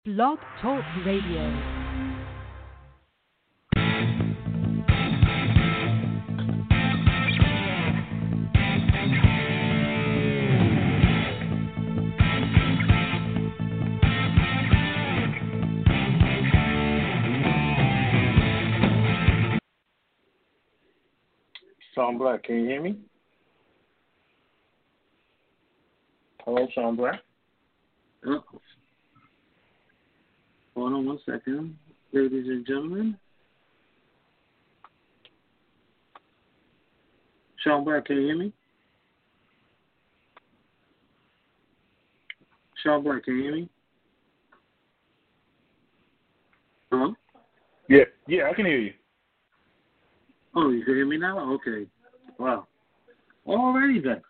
Blog Talk Radio. Sean Black, can you hear me? Hello, Sean Black? Oh. Hold on one second, ladies and gentlemen. Sean Black, can you hear me? Sean Black, can you hear me? Hello? Yeah, I can hear you. Oh, you can hear me now? Okay. Wow. Alrighty then.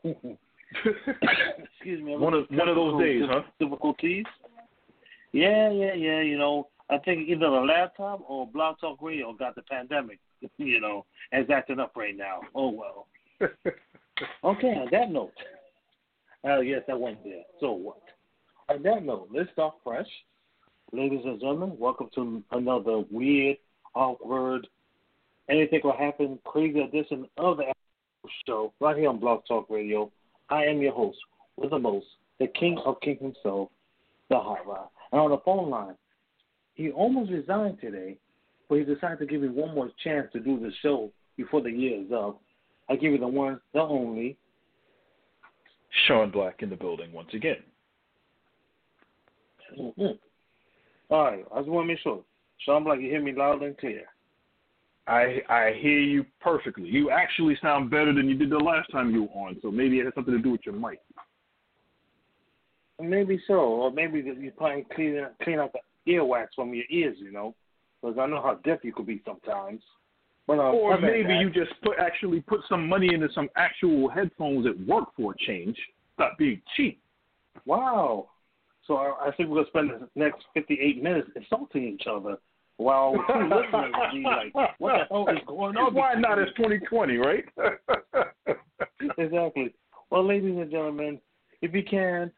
Excuse me. One of those days, huh? Difficulties. Yeah. You know, I think either the laptop or Blog Talk Radio got the pandemic. You know, and it's acting up right now. Oh well. Okay. On that note, yes, I went there. So what? On that note, let's start fresh, ladies and gentlemen. Welcome to another weird, awkward, anything will happen, crazy edition of the show right here on Blog Talk Radio. I am your host with the most, the King of King himself, the Hot Rod. And on the phone line, he almost resigned today, but he decided to give me one more chance to do the show before the year is up. I give you the one, the only, Sean Black in the building once again. Mm-hmm. All right, I just want to make sure. Sean Black, you hear me loud and clear. I hear you perfectly. You actually sound better than you did the last time you were on, so maybe it has something to do with your mic. Maybe so, or maybe you probably clean out the earwax from your ears, you know, because I know how deaf you could be sometimes. But, or maybe you just put some money into some actual headphones that work for a change. Stop being cheap. Wow. So I think we're going to spend the next 58 minutes insulting each other while two listeners will be like, what the hell is going on? Why not? It's 2020, right? Exactly. Well, ladies and gentlemen, if you can,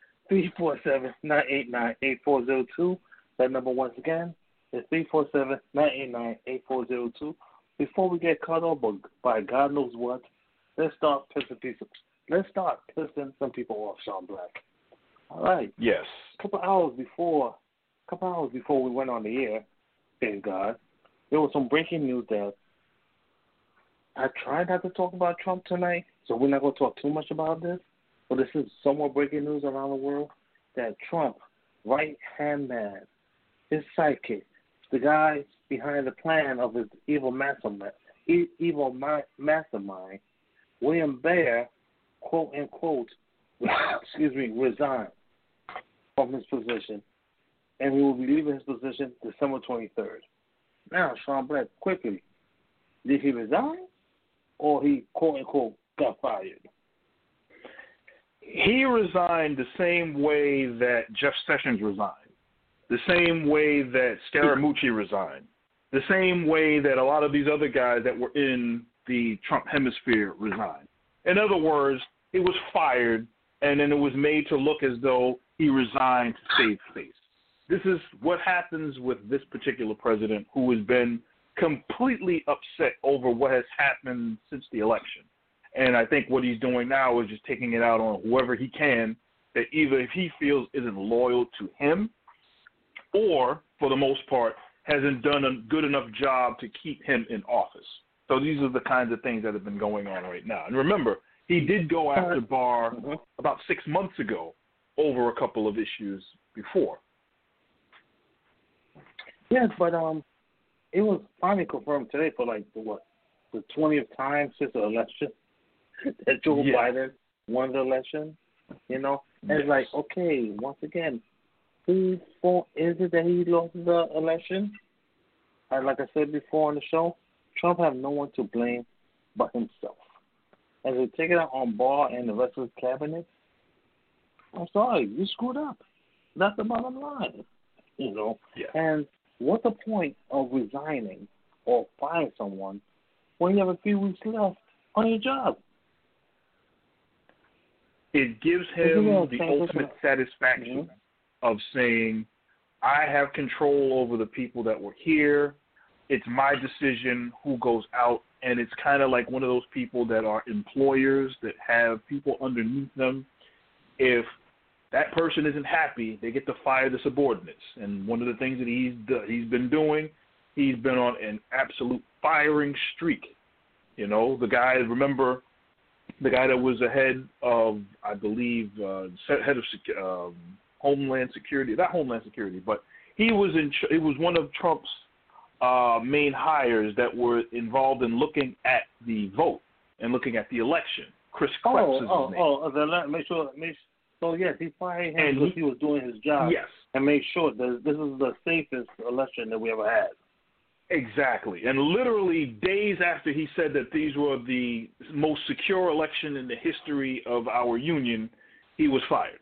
347-989-8402. That number once again is 347-989-8402. Before we get cut off by God knows what, let's start pissing some people off, Sean Black. All right. Yes. A couple hours before we went on the air, thank God, there was some breaking news that I tried not to talk about Trump tonight, so we're not going to talk too much about this. But this is somewhat breaking news around the world that Trump, right-hand man, his sidekick, the guy behind the plan of his evil mastermind, William Barr, quote unquote, resigned from his position, and he will be leaving his position December 23rd. Now, Sean Black, quickly, did he resign, or he quote unquote got fired? He resigned the same way that Jeff Sessions resigned, the same way that Scaramucci resigned, the same way that a lot of these other guys that were in the Trump hemisphere resigned. In other words, it was fired, and then it was made to look as though he resigned to save face. This is what happens with this particular president, who has been completely upset over what has happened since the election. And I think what he's doing now is just taking it out on whoever he can that either if he feels isn't loyal to him or, for the most part, hasn't done a good enough job to keep him in office. So these are the kinds of things that have been going on right now. And remember, he did go after Barr about 6 months ago over a couple of issues before. Yes, but it was finally confirmed today for the 20th time since the election that Joe Biden won the election, you know? And it's like, okay, once again, whose fault is it that he lost the election? And like I said before on the show, Trump have no one to blame but himself. And to take it out on Barr and the rest of his cabinet, I'm sorry, you screwed up. That's the bottom line, you know? Yeah. And what's the point of resigning or firing someone when you have a few weeks left on your job? It gives him the ultimate satisfaction of saying, I have control over the people that were here. It's my decision who goes out, and it's kind of like one of those people that are employers that have people underneath them. If that person isn't happy, they get to fire the subordinates. And one of the things that he's been doing, he's been on an absolute firing streak. You know, remember the guy that was the head of, I believe, head of Homeland Security, not Homeland Security, but he was one of Trump's main hires that were involved in looking at the vote and looking at the election. Chris Krebs is his name. So yes, he fired him because he was doing his job. Yes, and made sure that this is the safest election that we ever had. Exactly. And literally days after he said that these were the most secure election in the history of our union, he was fired.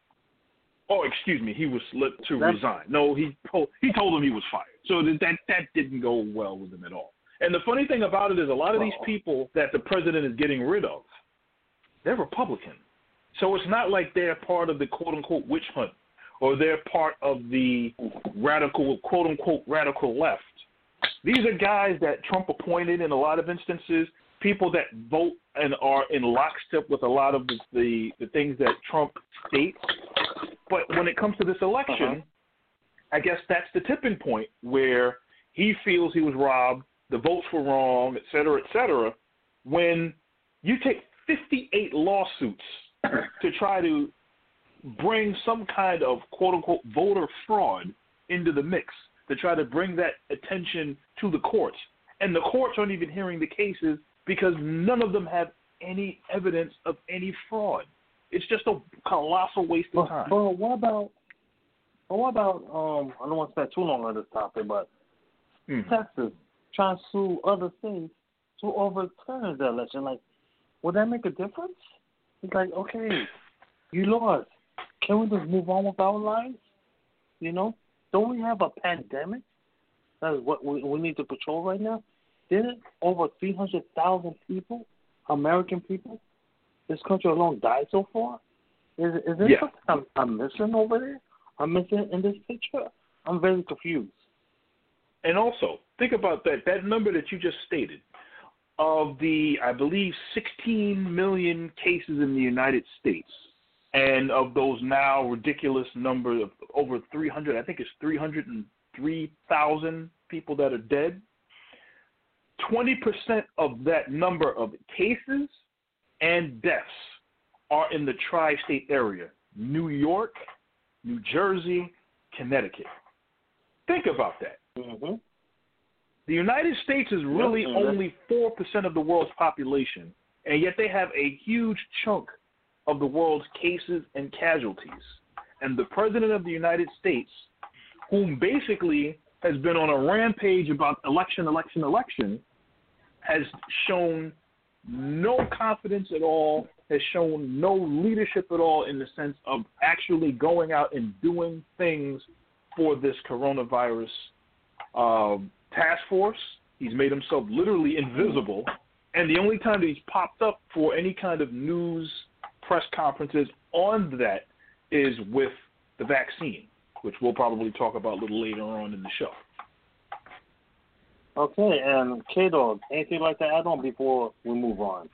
Oh, excuse me, he was to resign. No, he told him he was fired. So that didn't go well with him at all. And the funny thing about it is a lot of these people that the president is getting rid of, they're Republican. So it's not like they're part of the quote-unquote witch hunt or they're part of the radical, quote-unquote radical left. These are guys that Trump appointed in a lot of instances, people that vote and are in lockstep with a lot of the things that Trump states. But when it comes to this election, I guess that's the tipping point where he feels he was robbed, the votes were wrong, et cetera, when you take 58 lawsuits to try to bring some kind of quote-unquote voter fraud into the mix, to try to bring that attention to the courts. And the courts aren't even hearing the cases because none of them have any evidence of any fraud. It's just a colossal waste of time. But what about I don't want to spend too long on this topic, but Texas trying to sue other states to overturn the election. Like, would that make a difference? It's like, okay, you lost. Can we just move on with our lives? You know? Don't we have a pandemic? That is what we need to control right now. Didn't over 300,000 people, American people, this country alone die so far? Is there something I'm missing over there? I'm missing in this picture? I'm very confused. And also, think about that number that you just stated. Of the, I believe, 16 million cases in the United States, and of those now ridiculous number of over 300, I think it's 303,000 people that are dead, 20% of that number of cases and deaths are in the tri-state area, New York, New Jersey, Connecticut. Think about that. Mm-hmm. The United States is really only 4% of the world's population, and yet they have a huge chunk of the world's cases and casualties. And the President of the United States, whom basically has been on a rampage about election, has shown no confidence at all, has shown no leadership at all in the sense of actually going out and doing things for this coronavirus task force. He's made himself literally invisible, and the only time that he's popped up for any kind of news press conferences on that is with the vaccine, which we'll probably talk about a little later on in the show. Okay, and K-Dog, anything like to add on before we move on?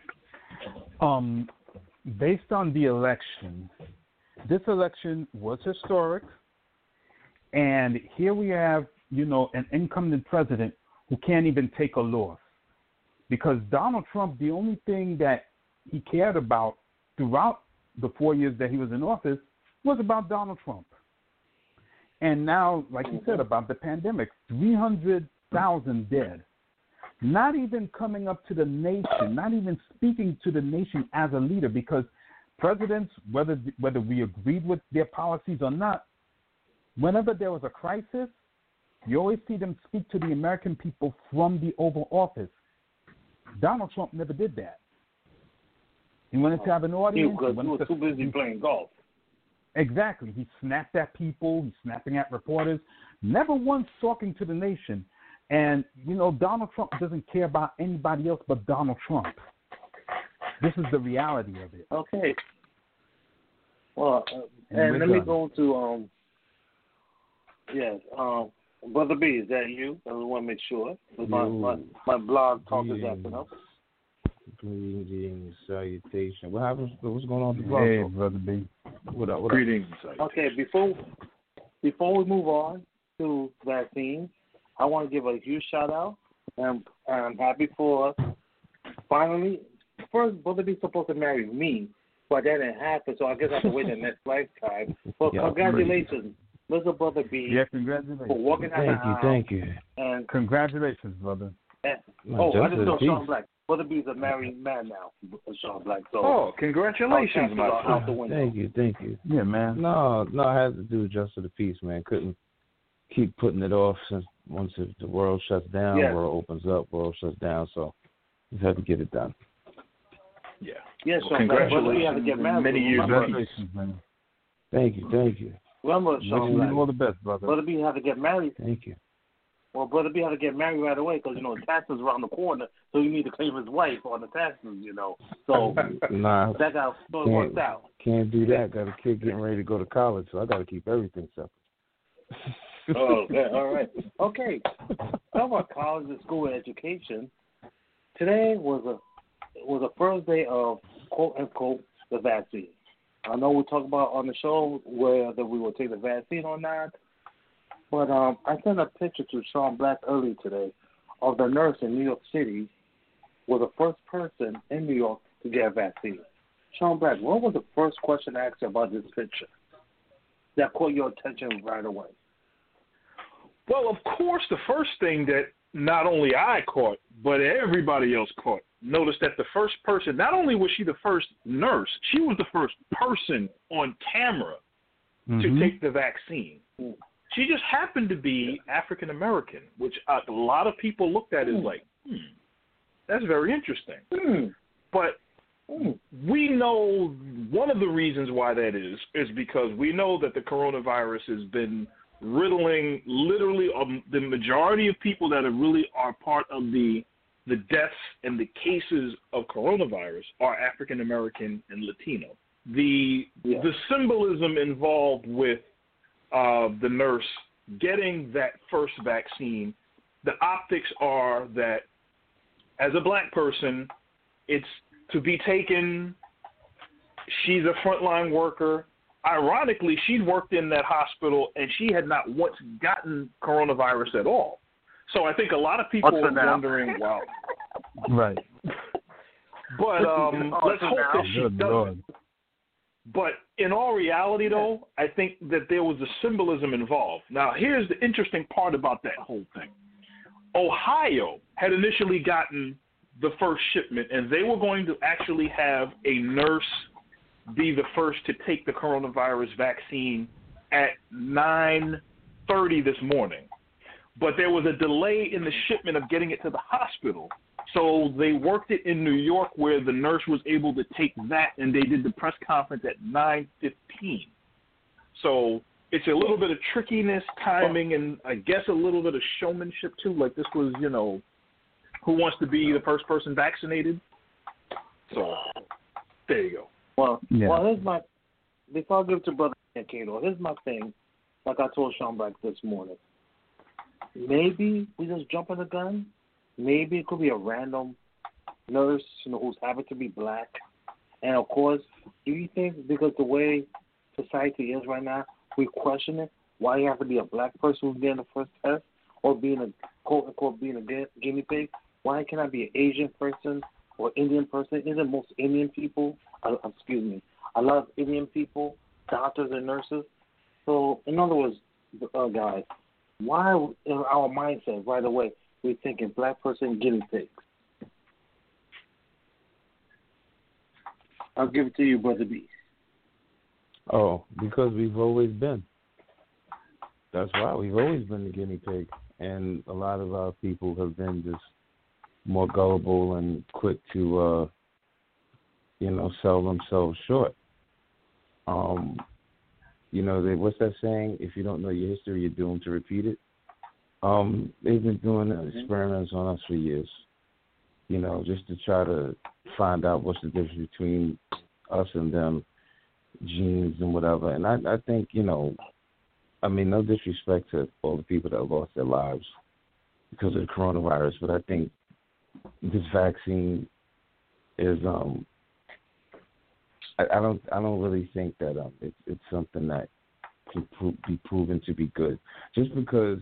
Based on the election, this election was historic, and here we have, an incumbent president who can't even take a loss. Because Donald Trump, the only thing that he cared about throughout the 4 years that he was in office was about Donald Trump. And now, like you said, about the pandemic, 300,000 dead. Not even coming up to the nation, not even speaking to the nation as a leader, because presidents, whether we agreed with their policies or not, whenever there was a crisis, you always see them speak to the American people from the Oval Office. Donald Trump never did that. He wanted to have an audience. He was too busy playing golf. Exactly. He snapped at people. He's snapping at reporters. Never once talking to the nation. And, Donald Trump doesn't care about anybody else but Donald Trump. This is the reality of it. Okay. Well, and let me go to Yes. Brother B, is that you? I want to make sure. My blog talk is acting up. Greetings, salutation. What happens? What's going on with the blog Hey, talk? Brother B. What up? Greetings. Okay, before we move on to vaccines, I want to give a huge shout out, and I'm happy for finally. First, Brother B supposed to marry me, but that didn't happen, so I guess I have to wait the next lifetime. But congratulations, Mr. Brother B. Yeah, congratulations. For walking down the aisle. Thank you. And Congratulations, brother. I just know Sean Black. Brother B is a married man now, Sean Black. So, congratulations, my out the friend. window. Thank you. Yeah, man. No, I had to do just for the peace, man. Couldn't keep putting it off since once the world shuts down, world opens up, world shuts down. So just had to get it done. Yeah. Yes, well, congratulations. Have to get married. Many years. Congratulations, man. Thank you. Remember, Sean Black. All the best, brother. Brother B had to get married. Thank you. Well, Brother B had to get married right away because, taxes around the corner, so you need to claim his wife on the taxes, So nah, that got worked out. Can't do that. Got a kid getting ready to go to college, so I got to keep everything separate. Okay, all right. Okay. Talk about college and school education. Today was the first day of, quote-unquote, the vaccine. I know we talked about on the show whether we will take the vaccine or not, but I sent a picture to Sean Black earlier today of the nurse in New York City was the first person in New York to get a vaccine. Sean Black, what was the first question I asked you about this picture that caught your attention right away? Well, of course, the first thing that not only I caught, but everybody else caught, noticed that the first person, not only was she the first nurse, she was the first person on camera to take the vaccine. She just happened to be African American, which a lot of people looked at as like, that's very interesting. But we know one of the reasons why that is because we know that the coronavirus has been riddling literally the majority of people that are part of the deaths and the cases of coronavirus are African American and Latino. The symbolism involved with the nurse getting that first vaccine, the optics are that as a black person, it's to be taken. She's a frontline worker. Ironically, she'd worked in that hospital and she had not once gotten coronavirus at all. So I think a lot of people are wondering, wow. Right. But let's hope that she doesn't. But in all reality, though, I think that there was a symbolism involved. Now, here's the interesting part about that whole thing. Ohio had initially gotten the first shipment, and they were going to actually have a nurse be the first to take the coronavirus vaccine at 9:30 this morning. But there was a delay in the shipment of getting it to the hospital. So they worked it in New York where the nurse was able to take that, and they did the press conference at 9:15. So it's a little bit of trickiness, timing, and I guess a little bit of showmanship, too. Like this was, who wants to be the first person vaccinated? So there you go. Well, here's my – before I give it to Brother Cato, here's my thing, like I told Sean Black this morning. Maybe we just jump in the gun. Maybe it could be a random nurse, who's happen to be black. And, of course, do you think because the way society is right now, we question it, why you have to be a black person who's getting the first test or being a, quote-unquote, being a guinea pig? Why can't I be an Asian person or Indian person? Isn't most Indian people, a lot of Indian people, doctors and nurses? So, in other words, guys, why in our mindset right away we thinking black person guinea pigs? I'll give it to you, Brother B. Oh, because we've always been. That's why we've always been the guinea pig, and a lot of our people have been just more gullible and quick to, sell themselves short. What's that saying? If you don't know your history, you're doomed to repeat it. They've been doing experiments on us for years, just to try to find out what's the difference between us and them, genes and whatever. And I think, I mean, no disrespect to all the people that lost their lives because of the coronavirus, but I think this vaccine is I don't really think that it's something that can be proven to be good. Just because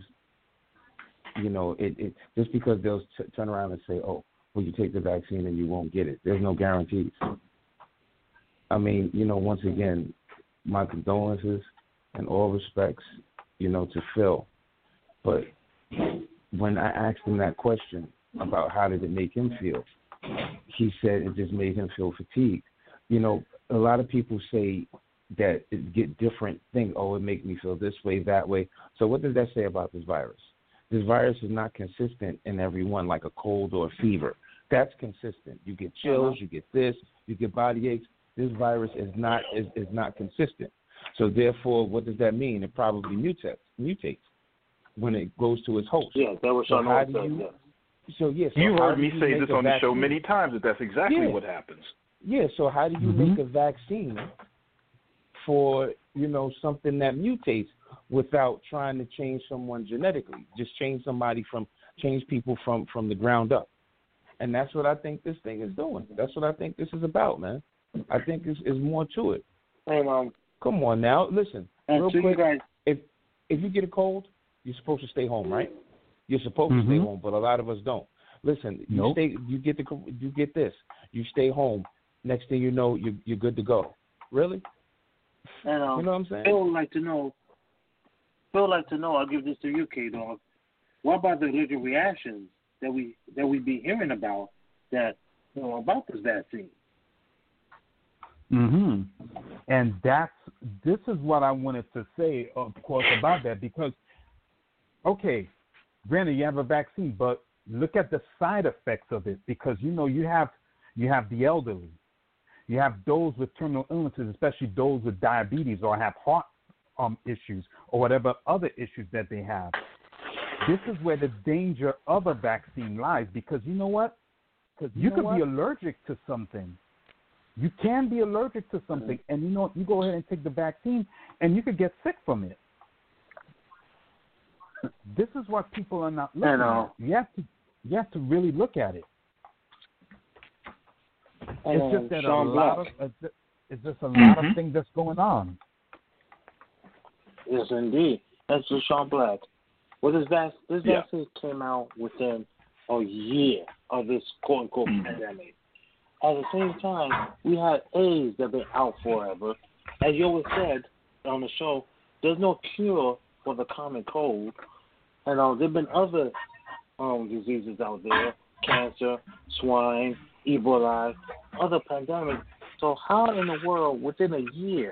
just because they'll turn around and say, oh, well, you take the vaccine and you won't get it. There's no guarantees. I mean, once again, my condolences and all respects, to Phil. But when I asked him that question about how did it make him feel, he said it just made him feel fatigued. A lot of people say that it get different things. Oh, it makes me feel this way, that way. So what does that say about this virus? This virus is not consistent in everyone like a cold or a fever. That's consistent. You get chills, you get this, you get body aches. This virus is not consistent. So therefore, what does that mean? It probably mutates when it goes to its host. Yeah, that was so how do said, you? yes. So yes, you heard me say this on the show many times that that's exactly what happens. Yeah. So how do you make a vaccine for something that mutates without trying to change someone genetically? Just change people from the ground up. And that's what I think this thing is doing. That's what I think this is about, man. I think there's more to it. And come on now, listen. Real quick, guys, if you get a cold, you're supposed to stay home, right? You're supposed to stay home, but a lot of us don't. Listen, you get this. You stay home. Next thing you know, you're good to go. Really? And you know what I'm saying? Phil would like to know. I'll give this to you, K-Dog. What about the allergic reactions that we be hearing about about this vaccine? And this is what I wanted to say, of course, about that, because, okay, granted you have a vaccine, but look at the side effects of it, because you have the elderly, you have those with terminal illnesses, especially those with diabetes or have heart issues or whatever other issues that they have. This is where the danger of a vaccine lies, because you know what? You could be allergic to something. You can be allergic to something, and you go ahead and take the vaccine, and you could get sick from it. This is what people are not looking at. You have to really look at it. It's just that it's just a lot of things that's going on. Yes, indeed. That's just Sean Black. Well, this vaccine came out within a year of this quote-unquote pandemic. At the same time, we had AIDS that have been out forever. As you always said on the show, there's no cure for the common cold. And there have been other diseases out there, cancer, swine, Ebola, other pandemics. So how in the world, within a year,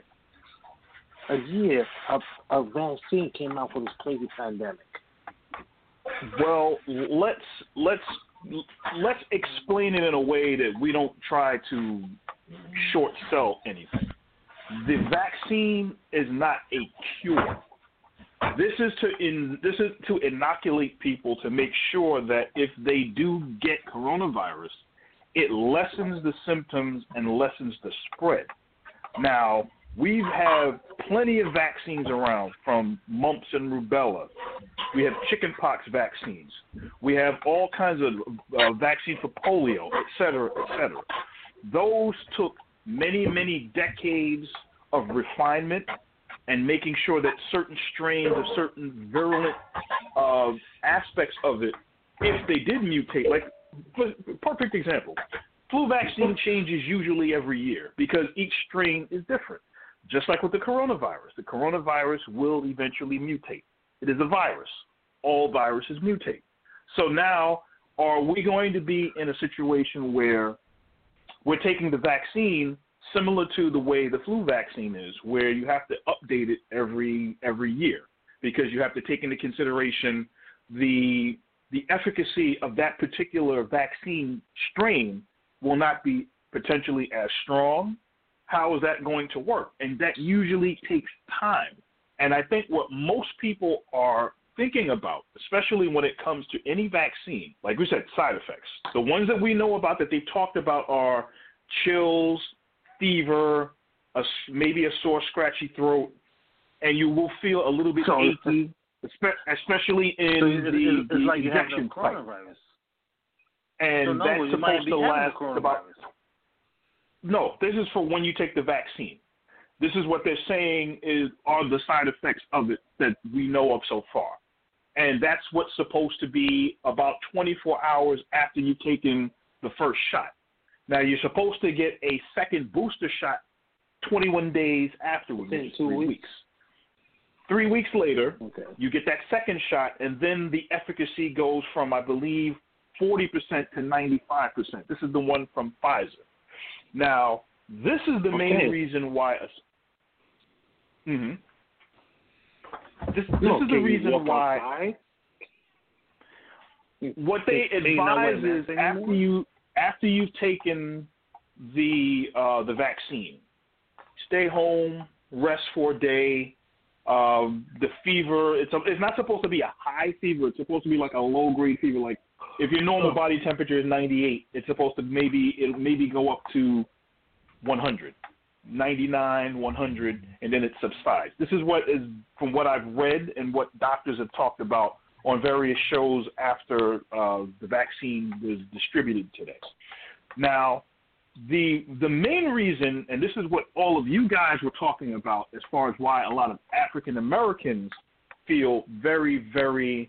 a vaccine came out for this crazy pandemic? Well, let's explain it in a way that we don't try to short sell anything. The vaccine is not a cure. This is to inoculate people to make sure that if they do get coronavirus, it lessens the symptoms and lessens the spread. Now, we have plenty of vaccines around, from mumps and rubella. We have chickenpox vaccines. We have all kinds of vaccines for polio, et cetera, et cetera. Those took many, many decades of refinement and making sure that certain strains of certain virulent aspects of it, if they did mutate, like, perfect example, flu vaccine changes usually every year because each strain is different. Just like with the coronavirus will eventually mutate. It is a virus. All viruses mutate. So now, are we going to be in a situation where we're taking the vaccine similar to the way the flu vaccine is, where you have to update it every year because you have to take into consideration the efficacy of that particular vaccine strain will not be potentially as strong? How is that going to work? And that usually takes time. And I think what most people are thinking about, especially when it comes to any vaccine, like we said, side effects. The ones that we know about that they've talked about are chills, fever, maybe a sore, scratchy throat, and you will feel a little bit achy, especially in the like injection site. Coronavirus. And So that's supposed to last about. Coronavirus. No, this is for when you take the vaccine. This is what they're saying are the side effects of it that we know of so far. And that's what's supposed to be about 24 hours after you've taken the first shot. Now, you're supposed to get a second booster shot 21 days afterwards, 3 weeks. 3 weeks later, you get that second shot, and then the efficacy goes from, I believe, 40% to 95%. This is the one from Pfizer. Now, this is the main reason why. This is the reason why. What they advise is after you've taken the vaccine, stay home, rest for a day. The fever, it's not supposed to be a high fever. It's supposed to be like a low grade fever. Like if your normal body temperature is 98, it's supposed to maybe go up to 100, 99, 100, and then it subsides. This is what is from what I've read and what doctors have talked about on various shows after the vaccine was distributed today. Now, the main reason, and this is what all of you guys were talking about as far as why a lot of African Americans feel very, very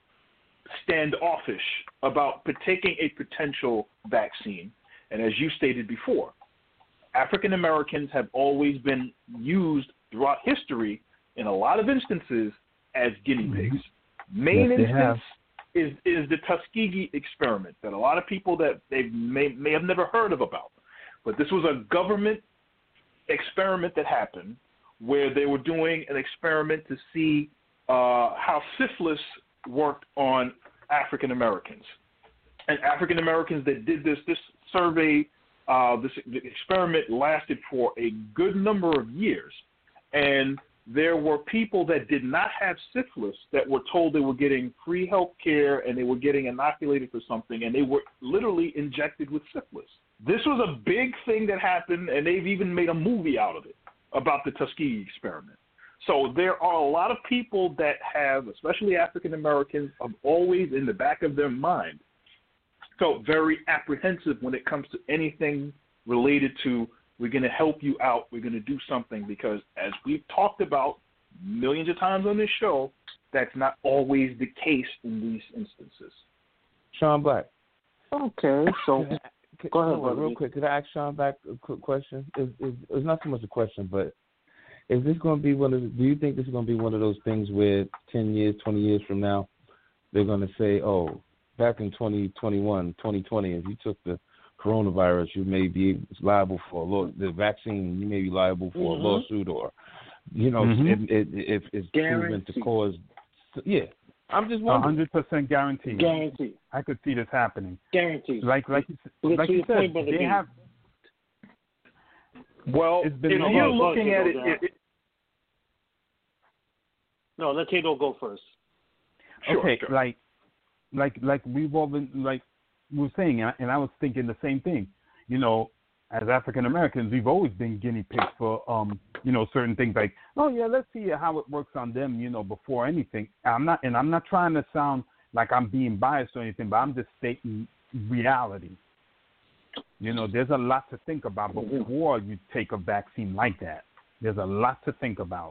standoffish about taking a potential vaccine. And as you stated before, African Americans have always been used throughout history in a lot of instances as guinea pigs. Main instance is the Tuskegee experiment that a lot of people that they may have never heard about. But this was a government experiment that happened where they were doing an experiment to see how syphilis worked on African Americans. And African Americans that did this survey, the experiment lasted for a good number of years. And there were people that did not have syphilis that were told they were getting free health care and they were getting inoculated for something, and they were literally injected with syphilis. This was a big thing that happened, and they've even made a movie out of it about the Tuskegee experiment. So there are a lot of people that have, especially African Americans, have always in the back of their mind felt very apprehensive when it comes to anything related to we're going to help you out, we're going to do something, because as we've talked about millions of times on this show, that's not always the case in these instances. Sean Black. Okay, so go ahead, brother. Real quick. Could I ask Sean Black a quick question? It's not so much a question, but is this going to be do you think this is going to be one of those things where 10 years, 20 years from now, they're going to say, oh, back in 2021, 2020, if you took the coronavirus, you may be liable for the vaccine. You may be liable for a lawsuit, or if it's proven to cause. Yeah, I'm just wondering. 100% guaranteed. Guaranteed. I could see this happening. Guaranteed. Like you said, they have. Well, if you're looking at it. No, let Tato go first. Okay, sure. Like we've all been we were saying, and I was thinking the same thing. You know, as African Americans, we've always been guinea pigs for certain things. Like, oh yeah, let's see how it works on them. Before anything. I'm not trying to sound like I'm being biased or anything, but I'm just stating reality. There's a lot to think about before you take a vaccine like that. There's a lot to think about.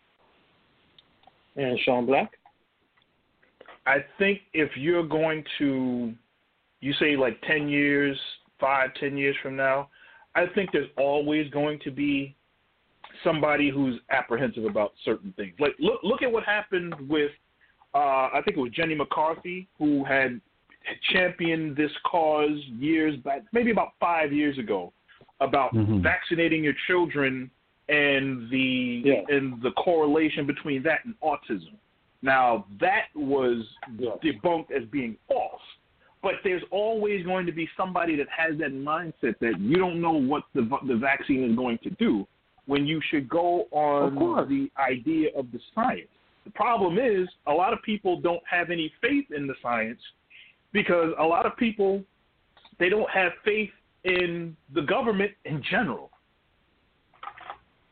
And Sean Black? I think if you're going to, you say like 10 years, 5-10 years from now, I think there's always going to be somebody who's apprehensive about certain things. Like look at what happened with, I think it was Jenny McCarthy, who had championed this cause years back, maybe about 5 years ago, about vaccinating your children and the correlation between that and autism. Now, that was debunked as being false. But there's always going to be somebody that has that mindset that you don't know what the vaccine is going to do when you should go on the idea of the science. The problem is a lot of people don't have any faith in the science because a lot of people, they don't have faith in the government in general.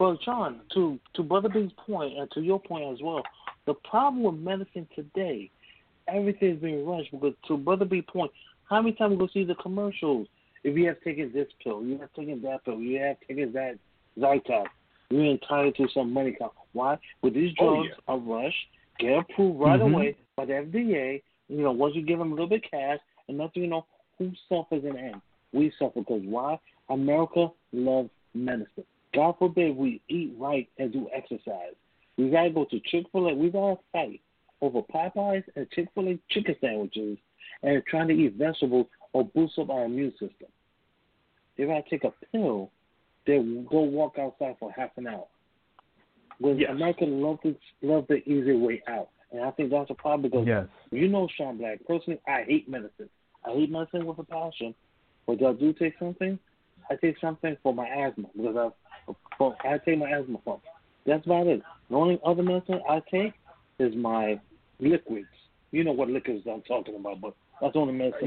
But John, to Brother B's point and to your point as well, the problem with medicine today, everything's being rushed because to Brother B's point, how many times we go see the commercials? If you have taken this pill, you have taken that pill, you have taken that Zytox, you're entitled to some money. Why? But these drugs are rushed, get approved right away by the FDA. You know, once you give them a little bit of cash, and nothing, you know, who suffers in the end? We suffer because why? America loves medicine. God forbid we eat right and do exercise. We gotta go to Chick-fil-A. We gotta fight over Popeyes and Chick-fil-A chicken sandwiches and trying to eat vegetables or boost up our immune system. They gotta take a pill, they go walk outside for half an hour. Because America loves the easy way out. And I think that's a problem because you know, Sean Black, personally, I hate medicine. I hate medicine with a passion. But I do take something. I take something for my asthma because I take my asthma pump. That's about it. The only other medicine I take is my liquids. You know what liquids I'm talking about, but that's the only medicine.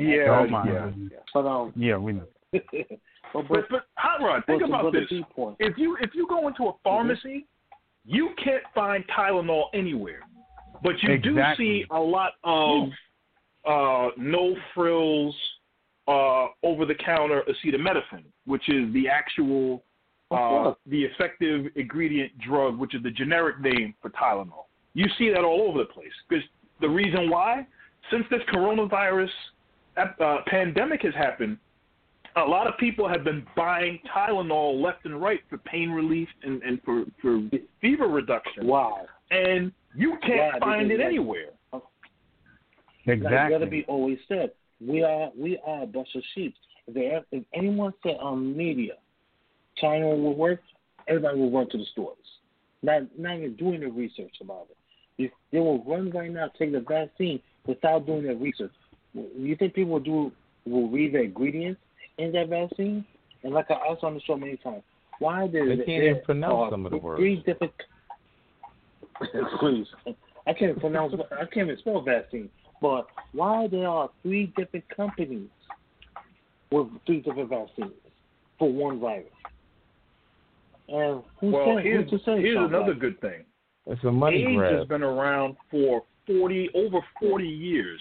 We know. but Hot Rod, think about this. If you go into a pharmacy, you can't find Tylenol anywhere, but you do see a lot of no frills, over-the-counter acetaminophen, which is the actual, the effective ingredient drug, which is the generic name for Tylenol. You see that all over the place. Because the reason why, since this coronavirus pandemic has happened, a lot of people have been buying Tylenol left and right for pain relief and for fever reduction. Wow. And you can't find it anywhere. Exactly. Like gotta be always said. We are a bunch of sheep. If anyone said on media China will work, everybody will run to the stores. Not even doing the research about it. They will run right now, take the vaccine without doing their research. You think people will read the ingredients in that vaccine? And like I asked on the show many times, why did they can't even pronounce some of the words? 3 different. Please, I can't even spell vaccine. But why there are 3 different companies with 3 different vaccines for one virus? And here's another good thing. It's a money grab. AIDS has been around for over 40 years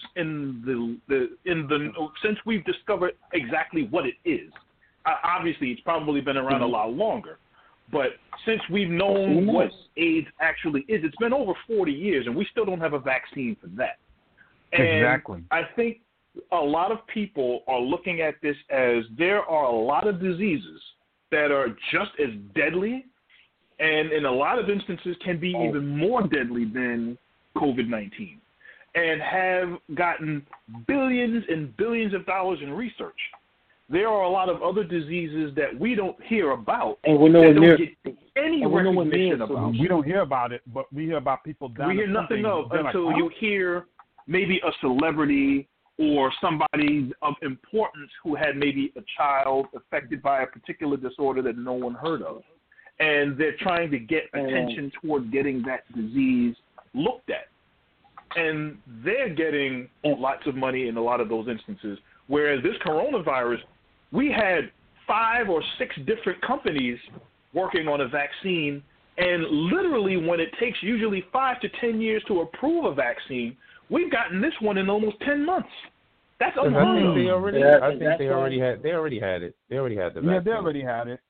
since we've discovered exactly what it is. Obviously, it's probably been around a lot longer, but since we've known what AIDS actually is, it's been over 40 years, and we still don't have a vaccine for that. And I think a lot of people are looking at this as there are a lot of diseases that are just as deadly and in a lot of instances can be even more deadly than COVID-19 and have gotten billions and billions of dollars in research. There are a lot of other diseases that we don't hear about and we don't get any recognition about. We don't hear about it, but we hear about people dying. We hear nothing of until you hear maybe a celebrity or somebody of importance who had maybe a child affected by a particular disorder that no one heard of. And they're trying to get attention toward getting that disease looked at. And they're getting lots of money in a lot of those instances. Whereas this coronavirus, we had 5 or 6 different companies working on a vaccine. And literally when it takes usually 5 to 10 years to approve a vaccine, we've gotten this one in almost 10 months. That's unheard of. I think they already had it. They already had the vaccine. Yeah, they already had it.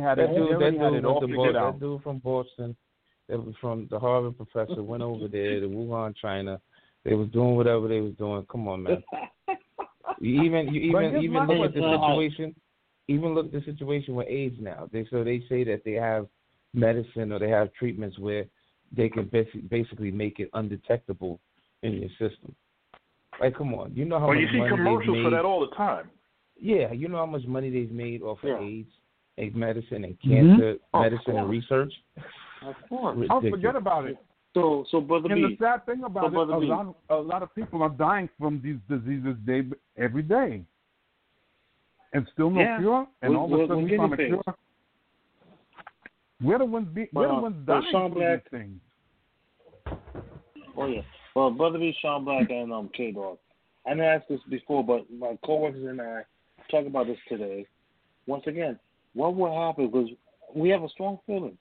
That dude from Boston, that was from the Harvard professor, went over there to Wuhan, China. They was doing whatever they was doing. Come on, man. You even look at the situation. Even look at the situation with AIDS now. They say that they have medicine or they have treatments where they can basically make it undetectable in your system. Like, come on. You know how much money they've made. You see commercials for that all the time. Yeah, you know how much money they've made off of AIDS medicine and cancer medicine and research? Of course. I'll forget about it. So Brother and B. the sad thing about it, a lot of people are dying from these diseases every day. And still no cure? And all of a sudden we find a cure? We're the ones dying from these things. Oh, yeah. Well, Brother B, Sean Black, and K-Dog. I know I asked this before, but my coworkers and I talk about this today. Once again, what will happen? Because we have a strong feeling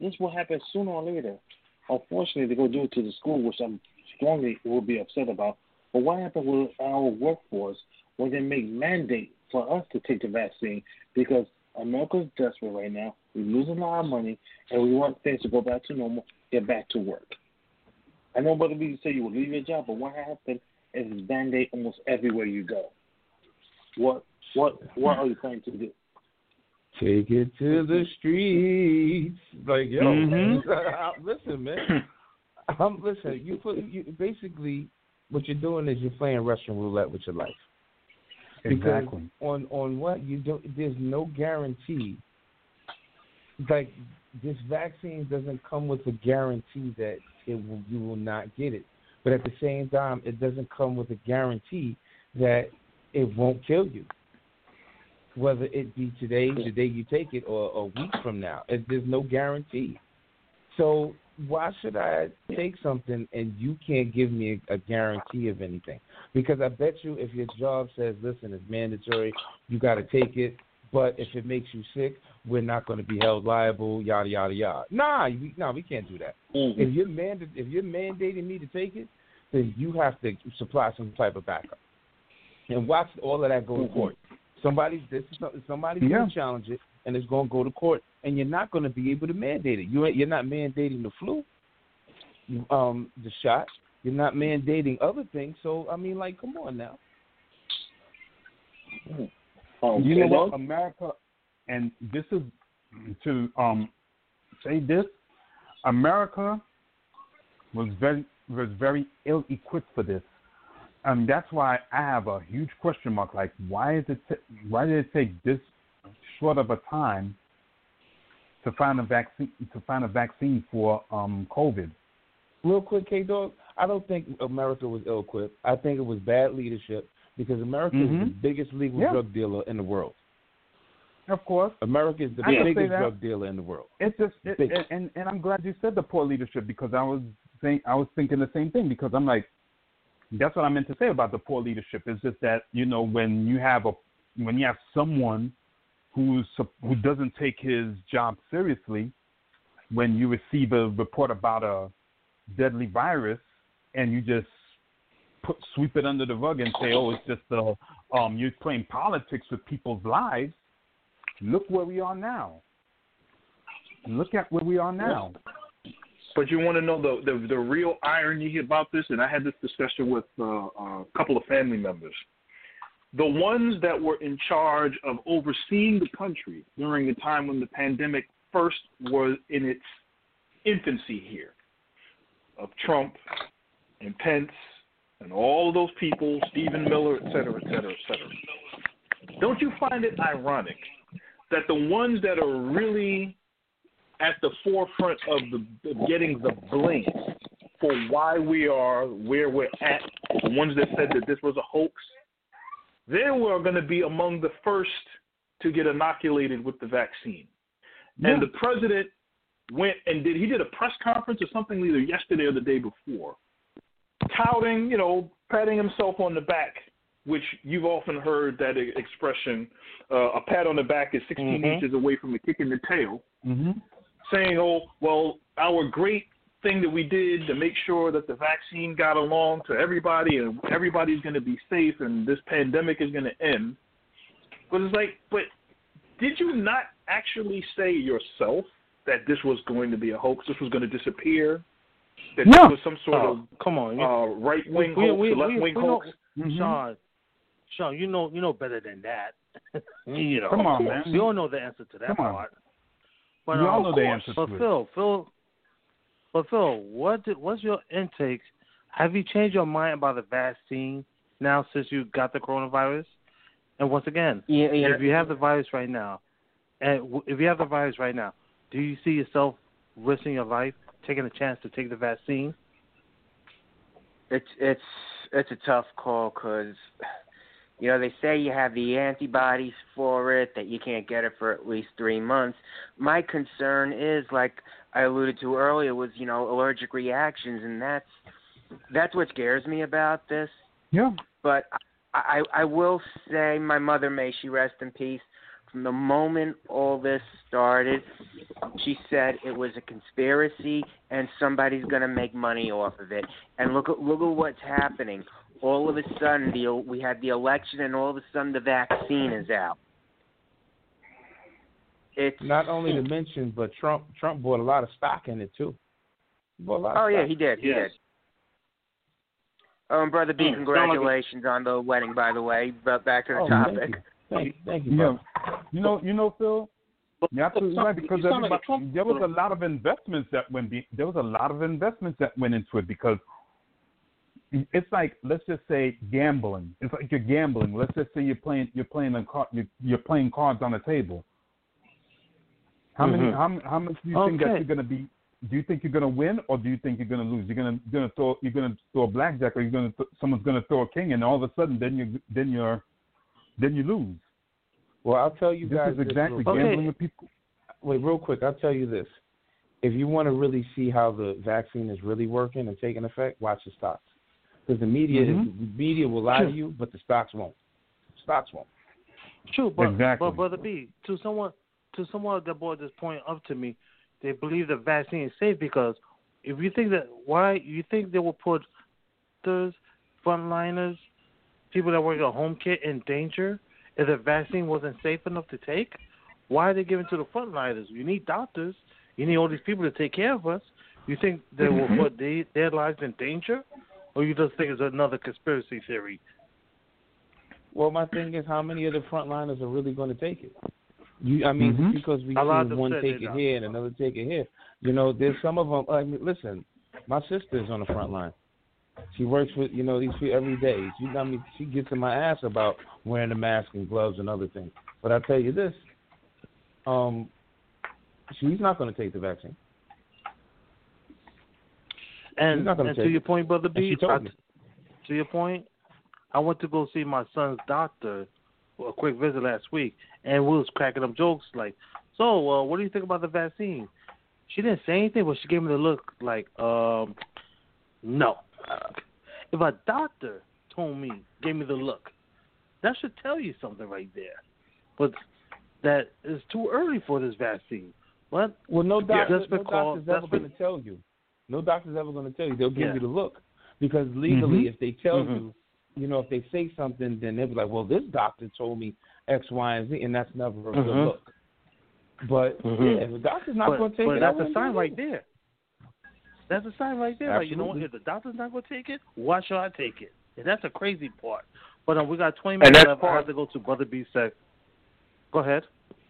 this will happen sooner or later. Unfortunately, they're going to do it to the school, which I'm strongly will be upset about. But what happened with our workforce when they make mandate for us to take the vaccine? Because America's desperate right now. We're losing a lot of money, and we want things to go back to normal, get back to work. I know Brother B say you will leave your job, but what happened is it's mandate almost everywhere you go. What are you planning to do? Take it to the streets. Like, yo, listen, man. Listen, you basically what you're doing is you're playing Russian roulette with your life. Exactly. Because on what you don't, there's no guarantee. Like, this vaccine doesn't come with a guarantee that you will not get it. But at the same time, it doesn't come with a guarantee that it won't kill you. Whether it be today, the day you take it, or a week from now. There's no guarantee. So why should I take something and you can't give me a guarantee of anything? Because I bet you if your job says, listen, it's mandatory, you got to take it, but if it makes you sick, we're not going to be held liable, yada, yada, yada. We can't do that. Mm-hmm. If you're mandating me to take it, then you have to supply some type of backup. And watch all of that go to court. Somebody's going to challenge it, and it's going to go to court, and you're not going to be able to mandate it. You're not mandating the flu, the shot. You're not mandating other things. So, I mean, like, come on now. You know what, America, and this is to say this, America was very ill-equipped for this. And that's why I have a huge question mark. Like, why did it take this short of a time to find a vaccine for COVID? Real quick, K-Dog, I don't think America was ill-equipped. I think it was bad leadership because America is the biggest legal drug dealer in the world. Of course, America is the biggest drug dealer in the world. It's just, and I'm glad you said the poor leadership because I was thinking the same thing because I'm like. That's what I meant to say about the poor leadership. It's just that, you know, when you have someone who doesn't take his job seriously, when you receive a report about a deadly virus and you just sweep it under the rug and say, oh, it's just you're playing politics with people's lives. Look where we are now. Look at where we are now. But you want to know the real irony about this, and I had this discussion with a couple of family members. The ones that were in charge of overseeing the country during the time when the pandemic first was in its infancy here, of Trump and Pence and all of those people, Stephen Miller, et cetera, et cetera, et cetera. Don't you find it ironic that the ones that are really at the forefront of getting the blame for why we are where we're at, the ones that said that this was a hoax, they were going to be among the first to get inoculated with the vaccine. Yeah. And the president went and did a press conference or something either yesterday or the day before, touting, patting himself on the back, which you've often heard that expression, a pat on the back is 16 inches away from a kick in the tail. Mm-hmm. Saying, oh, well, our great thing that we did to make sure that the vaccine got along to everybody and everybody's going to be safe and this pandemic is going to end. But it's like, but did you not actually say yourself that this was going to be a hoax, this was going to disappear, that this was some sort of right-wing hoax, left-wing hoax? Sean, you know better than that. Come on, man. We all know the answer to that part. But, we all know the answer to it. Phil, what's your intake? Have you changed your mind about the vaccine now since you got the coronavirus? And once again, if you have the virus right now, do you see yourself risking your life, taking a chance to take the vaccine? It's a tough call because, they say you have the antibodies for it, that you can't get it for at least 3 months. My concern is, like I alluded to earlier, was, allergic reactions, and that's what scares me about this. Yeah. But I will say, my mother, may she rest in peace, From the moment all this started, she said it was a conspiracy and somebody's going to make money off of it. And look at what's happening. All of a sudden, we had the election, and all of a sudden the vaccine is out. It's not only to mention, but Trump bought a lot of stock in it too. He bought a lot of stock. Yeah, he did. He did. Brother B, congratulations on the wedding, by the way. But back to the topic. Thank you. Bro. You know, Phil. You're absolutely right, because there was a lot of investments that went. There was a lot of investments that went into it, because it's like, let's just say, gambling. It's like you're gambling. Let's just say you're playing cards on a table. How much do you think that you're going to be? Do you think you're going to win, or do you think you're going to lose? You're going to throw a blackjack, or someone's going to throw a king, and all of a sudden then you lose. Well, I'll tell you guys this is exactly gambling with people. Wait, real quick, I'll tell you this. If you want to really see how the vaccine is really working and taking effect, watch the stocks. Because the media will lie to you, but the stocks won't. Stocks won't. True, but exactly. But Brother B, to someone that brought this point up to me, they believe the vaccine is safe, because if you think that, why you think they will put doctors, frontliners, people that work at home care in danger if the vaccine wasn't safe enough to take? Why are they giving to the frontliners? You need doctors. You need all these people to take care of us. You think they will put their lives in danger? Or you just think it's another conspiracy theory? Well, my thing is, how many of the frontliners are really going to take it? Just because we see one take it here and another take it here. You know, there's some of them. I mean, listen, my sister is on the front line. She works with, these people every day. She gets in my ass about wearing the mask and gloves and other things. But I tell you this, she's not going to take the vaccine. And to your point, Brother B, to your point, I went to go see my son's doctor for a quick visit last week, and we was cracking up jokes like, so, what do you think about the vaccine? She didn't say anything, but she gave me the look like, no. If a doctor gave me the look, that should tell you something right there. But that is too early for this vaccine. What? Well, no doctor's ever going to tell you. No doctor's ever going to tell you. They'll give you the look. Because legally, if they tell you, if they say something, then they'll be like, well, this doctor told me X, Y, and Z, and that's never a good look. But, if the doctor's not going to take it, that's a sign right there. That's a sign right there. Absolutely. Like, if the doctor's not going to take it, why should I take it? And that's a crazy part. But we got 20 minutes left. I have to go to Brother B sec. Go ahead.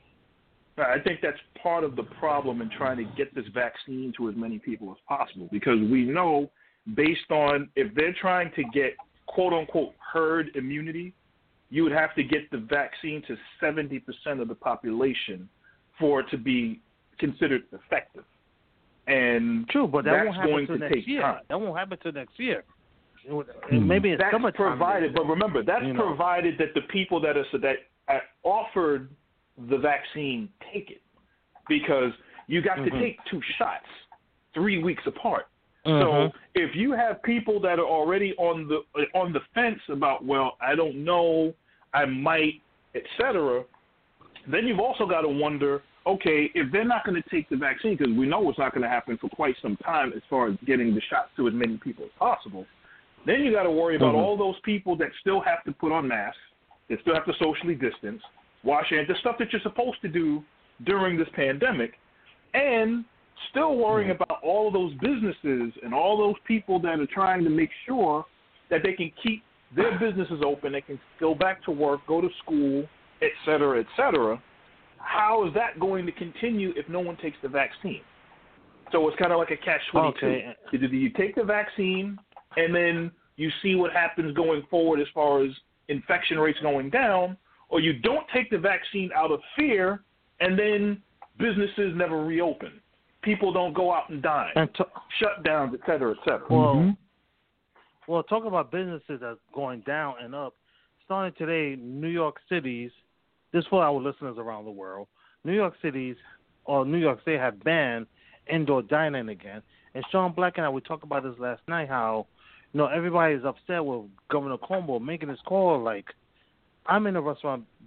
I think that's part of the problem in trying to get this vaccine to as many people as possible, because we know, based on if they're trying to get quote-unquote herd immunity, you would have to get the vaccine to 70% of the population for it to be considered effective. And true, but that won't happen until next year. Time. That won't happen until next year. Maybe it's summertime. Provided, but remember, that's provided that the people that are offered the vaccine take it, because you got to take 2 shots 3 weeks apart. So if you have people that are already on the fence about, well, I don't know, I might, etc., then you've also got to wonder, okay, if they're not going to take the vaccine, because we know it's not going to happen for quite some time as far as getting the shots to as many people as possible, then you got to worry about all those people that still have to put on masks, that still have to socially distance, wash hands, the stuff that you're supposed to do during this pandemic, and still worrying about all of those businesses and all those people that are trying to make sure that they can keep their businesses open, they can go back to work, go to school, et cetera, et cetera. How is that going to continue if no one takes the vaccine? So it's kind of like a catch-22. Okay. Either you take the vaccine and then you see what happens going forward as far as infection rates going down, or you don't take the vaccine out of fear and then businesses never reopen. People don't go out and dine, shutdowns, et cetera, et cetera. Well, talk about businesses that's going down and up. Starting today, New York City's, this is for our listeners around the world, New York City's or New York State have banned indoor dining again. And Sean Black and I, we talked about this last night, how everybody is upset with Governor Cuomo making this call. Like, I'm in the restaurant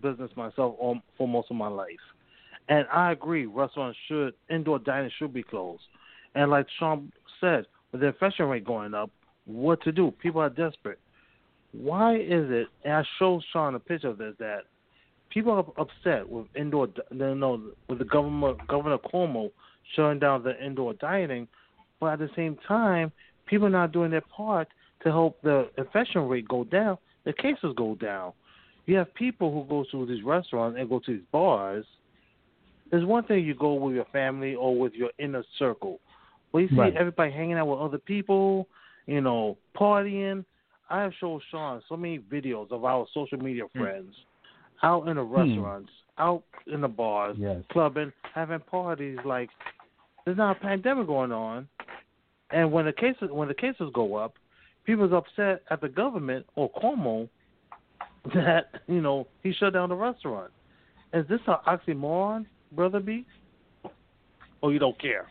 business myself for most of my life. And I agree, indoor dining should be closed. And like Sean said, with the infection rate going up, what to do? People are desperate. Why is it, and I showed Sean a picture of this, that people are upset with with the Governor Cuomo shutting down the indoor dining, but at the same time, people are not doing their part to help the infection rate go down, the cases go down. You have people who go to these restaurants and go to these bars. There's one thing you go with your family or with your inner circle. But you see everybody hanging out with other people, partying. I have showed Sean so many videos of our social media friends out in the restaurants, out in the bars, clubbing, having parties like there's not a pandemic going on. And when the cases go up, people's upset at the government or Cuomo that, he shut down the restaurant. Is this an oxymoron, Brother B? Or you don't care?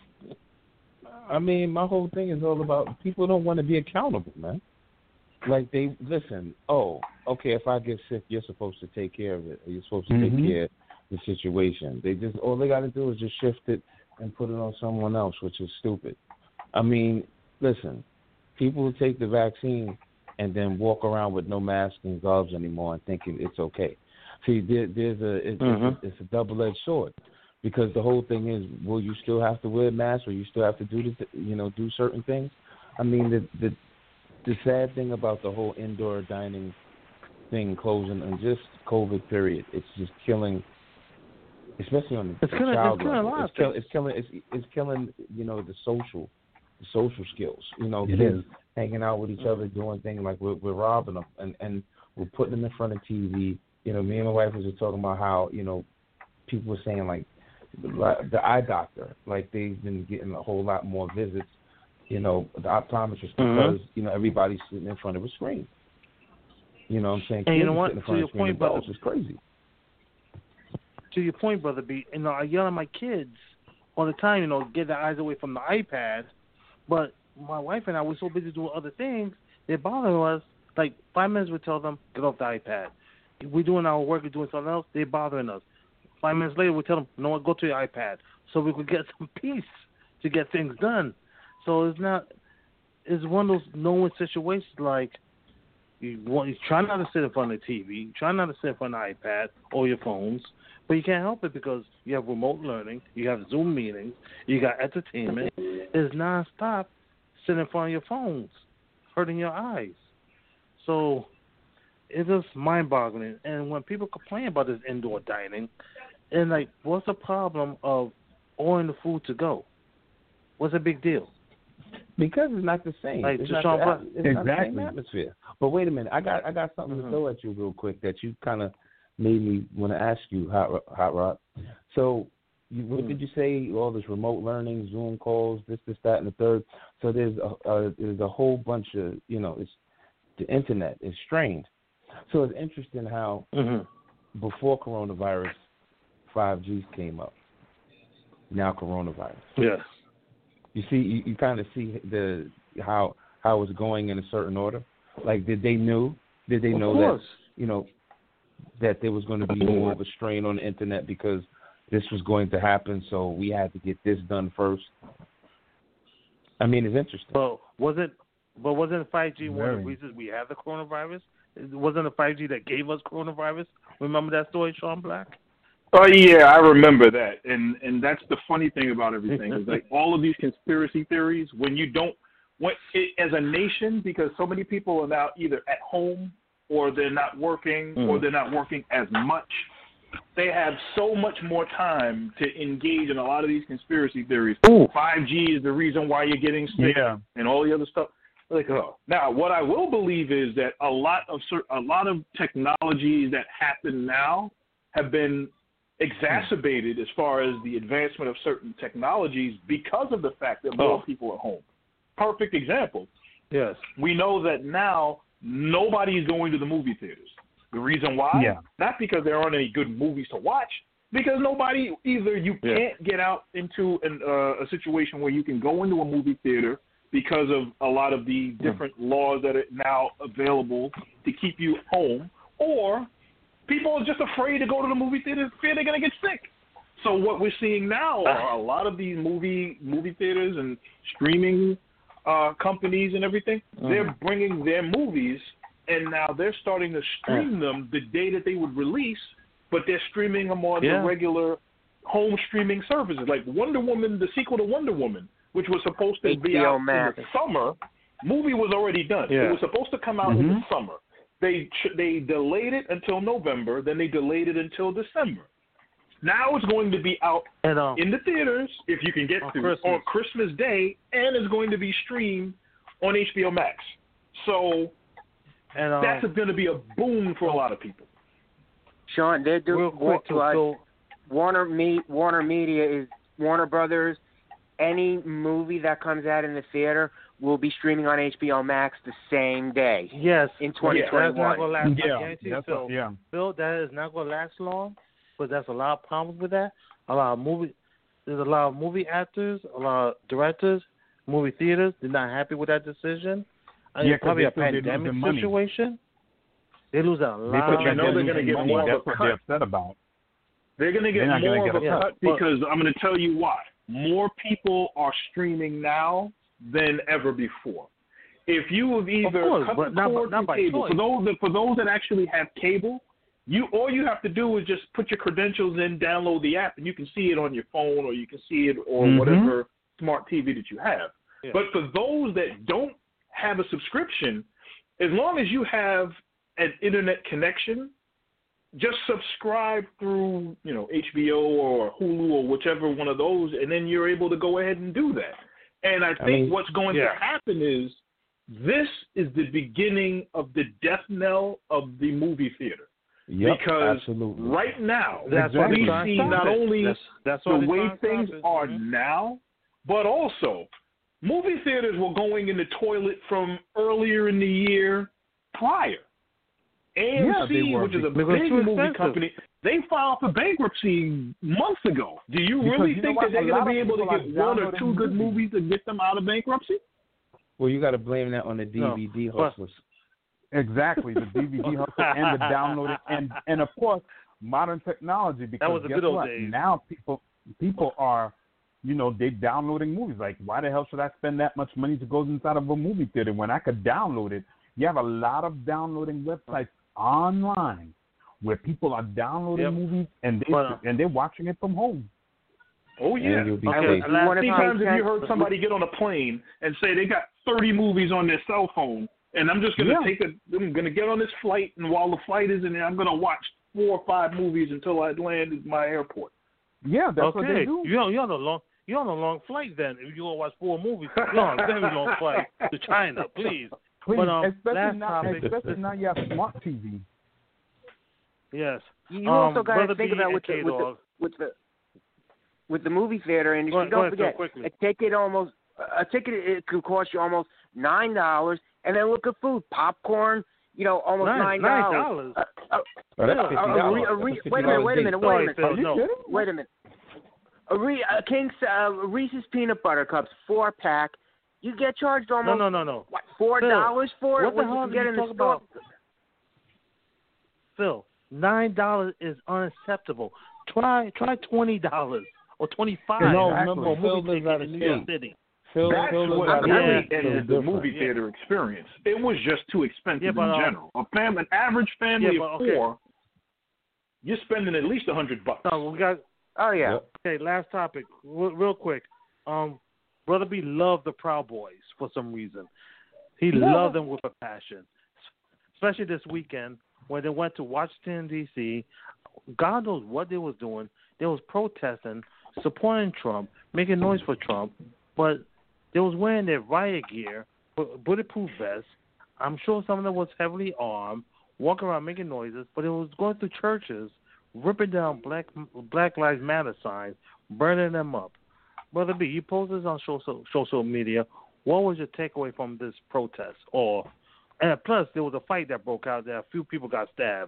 I mean, my whole thing is all about people don't want to be accountable, man. Like, they listen, if I get sick, you're supposed to take care of it, or you're supposed to take care of the situation. All they got to do is just shift it and put it on someone else, which is stupid. I mean, listen, people who take the vaccine and then walk around with no mask and gloves anymore and thinking it's okay. See, it's a double-edged sword, because the whole thing is, will you still have to wear a mask? Will you still have to do certain things? I mean, the sad thing about the whole indoor dining thing closing and just COVID period, it's just killing, especially on the child level. It's killing the social skills. Kids hanging out with each other, doing things like we're robbing them and we're putting them in front of TV. Me and my wife was just talking about how people were saying like the eye doctor, like they've been getting a whole lot more visits. The optometrist, because everybody's sitting in front of a screen. You know what I'm saying? And you know what? To your point, brother, it's crazy. To your point, Brother B, I yell at my kids all the time. Get their eyes away from the iPad. But my wife and I were so busy doing other things, they're bothering us. Like 5 minutes, we tell them get off the iPad. We're doing our work, we're doing something else. They're bothering us. 5 minutes later, we tell them, no, go to your iPad, so we could get some peace to get things done. So it's one of those no-win situations. Like you try not to sit in front of the TV, you try not to sit in front of the iPad or your phones, but you can't help it because you have remote learning, you have Zoom meetings, you got entertainment. It's nonstop sitting in front of your phones, hurting your eyes. So it's just mind-boggling. And when people complain about this indoor dining, and like, what's the problem of ordering the food to go? What's the big deal? Because it's not the same. Like, it's not the same atmosphere. But wait a minute, I got something to throw at you real quick that you kind of made me want to ask you, Hot Rod. So, what did you say? All this remote learning, Zoom calls, this, that, and the third. So there's a whole bunch of it's the internet is strained. So it's interesting how before coronavirus, 5G came up. Now coronavirus. Yeah. You see, you kind of see how it's going in a certain order. Like, did they know that that there was going to be more of a strain on the internet because this was going to happen, so we had to get this done first? I mean, it's interesting. Well, wasn't 5G one of the reasons we have the coronavirus? Wasn't the 5G that gave us coronavirus? Remember that story, Sean Black? Oh yeah, I remember that, and that's the funny thing about everything is like all of these conspiracy theories. As a nation, because so many people are now either at home or they're not working or they're not working as much, they have so much more time to engage in a lot of these conspiracy theories. 5G is the reason why you're getting sick and all the other stuff. Like, now, what I will believe is that a lot of technologies that happen now have been exacerbated as far as the advancement of certain technologies because of the fact that more people are home. Perfect example. Yes. We know that now nobody is going to the movie theaters. The reason why? Yeah. Not because there aren't any good movies to watch, because you can't get out into a situation where you can go into a movie theater because of a lot of the different laws that are now available to keep you home, or People are just afraid to go to the movie theater, fear they're going to get sick. So what we're seeing now are a lot of these movie theaters and streaming companies and everything. They're bringing their movies, and now they're starting to stream them the day that they would release, but they're streaming them on the regular home streaming services. Like Wonder Woman, the sequel to Wonder Woman, which was supposed to be out in the summer, movie was already done. It was supposed to come out in the summer. They delayed it until November, then they delayed it until December. Now it's going to be out in the theaters, if you can get to, on Christmas Day, and it's going to be streamed on HBO Max. So that's going to be a boom for a lot of people. Sean, they're doing Warner Media is Warner Brothers. Any movie that comes out in the theater will be streaming on HBO Max the same day. Yes, in 2021. That's not going to last. Phil, that is not going to last long, but that's a lot of problems with that. There's a lot of movie actors, a lot of directors, movie theaters. They're not happy with that decision. Probably a pandemic situation. They lose a lot. But they're going to get more of a cut. They're upset about. They're going to get more of a cut because I'm going to tell you why. More people are streaming now than ever before. If you have either cut the cord from cable, for those that actually have cable, all you have to do is just put your credentials in, download the app, and you can see it on your phone or you can see it on whatever smart TV that you have. Yeah. But for those that don't have a subscription, as long as you have an internet connection, just subscribe through, HBO or Hulu or whichever one of those, and then you're able to go ahead and do that. And I think what's going to happen is this is the beginning of the death knell of the movie theater. Yep, because absolutely. Right now, we see not only the way things are now, but also movie theaters were going in the toilet from earlier in the year prior. AMC, which is a big movie company, they filed for bankruptcy months ago. Do you really think that they're going to be able to get one or two good movies to get them out of bankruptcy? Well, you got to blame that on the DVD hustlers. Exactly, the DVD hustle and the downloading, and of course, modern technology. Because that was the good old days. Now people are, they're downloading movies. Like, why the hell should I spend that much money to go inside of a movie theater when I could download it? You have a lot of downloading websites online where people are downloading movies and they're watching it from home. Oh yeah. How many times have you heard somebody get on a plane and say they got 30 movies on their cell phone, and I'm just going to I'm going to get on this flight, and while the flight is in there, I'm going to watch 4 or 5 movies until I land at my airport. Yeah, that's what they do. You're on a long flight then. If you want to watch 4 movies, you're on a very long flight to China, please. Please, but, especially now you have smart TV. Yes. You also got to think about with the movie theater industry. Don't forget, a ticket it could cost you almost $9, and then look at food, popcorn. Almost $9. Wait a minute. A Reese's peanut butter cups 4-pack. You get charged almost no. What, $4 for it? What the hell you get in the store? Phil, $9 is unacceptable. Try $20 or $25. No, remember, Phil lives out of New York City. That's what really ended the movie theater experience. It was just too expensive in general. An average family of 4, you're spending at least $100. No, we got. Oh yeah. Okay, last topic, real quick. Brother B loved the Proud Boys for some reason. He loved them with a passion, especially this weekend when they went to Washington, D.C. God knows what they was doing. They was protesting, supporting Trump, making noise for Trump, but they was wearing their riot gear, bulletproof vests. I'm sure some of them was heavily armed, walking around making noises, but it was going through churches, ripping down Black Lives Matter signs, burning them up. Brother B, you posted this on social media. What was your takeaway from this protest? And plus, there was a fight that broke out there. A few people got stabbed.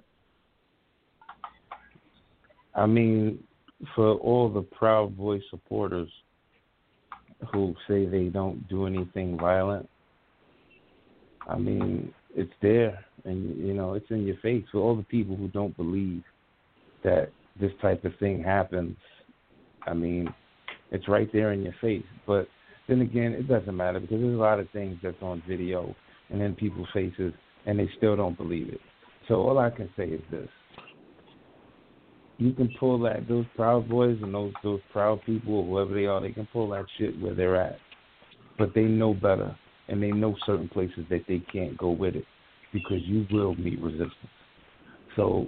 I mean, for all the Proud Boys supporters who say they don't do anything violent, I mean, it's there. and it's in your face. For all the people who don't believe that this type of thing happens, I mean, it's right there in your face. But then again, it doesn't matter because there's a lot of things that's on video and in people's faces, and they still don't believe it. So all I can say is this. You can pull those Proud Boys and those Proud people or whoever they are, they can pull that shit where they're at. But they know better, and they know certain places that they can't go with it because you will meet resistance. So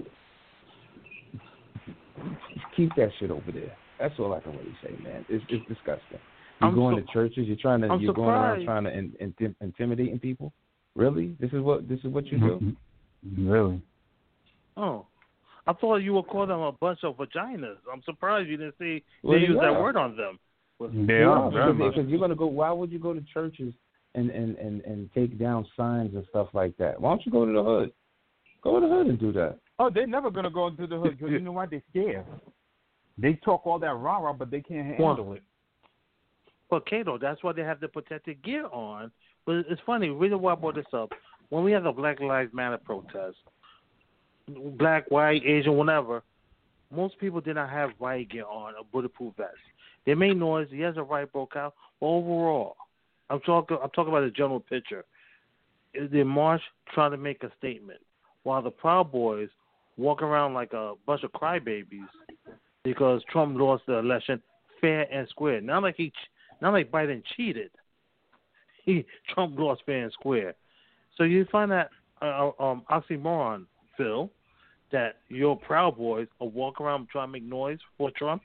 keep that shit over there. That's all I can really say, man. It's disgusting. You're going to churches. You're going around trying to intimidating people. Really? This is what you do? Really? Oh, I thought you would call them a bunch of vaginas. I'm surprised you didn't see they use that word on them. They are because you're gonna go. Why would you go to churches and take down signs and stuff like that? Why don't you go to the hood? Go to the hood and do that. Oh, they're never gonna go into the hood because you know why? They're scared. They talk all that rah-rah, but they can't handle it. Well, Kato, that's why they have the protective gear on. But it's funny. The reason why I brought this up, when we had the Black Lives Matter protest, black, white, Asian, whatever, most people did not have riot gear on or bulletproof vests. They made noise. Yes, a riot broke out. But overall, I'm talking about the general picture. They marched trying to make a statement, while the Proud Boys walk around like a bunch of crybabies because Trump lost the election fair and square. Not like Biden cheated. Trump lost fair and square. So you find that oxymoron, Phil, that your Proud Boys are walk around trying to make noise for Trump?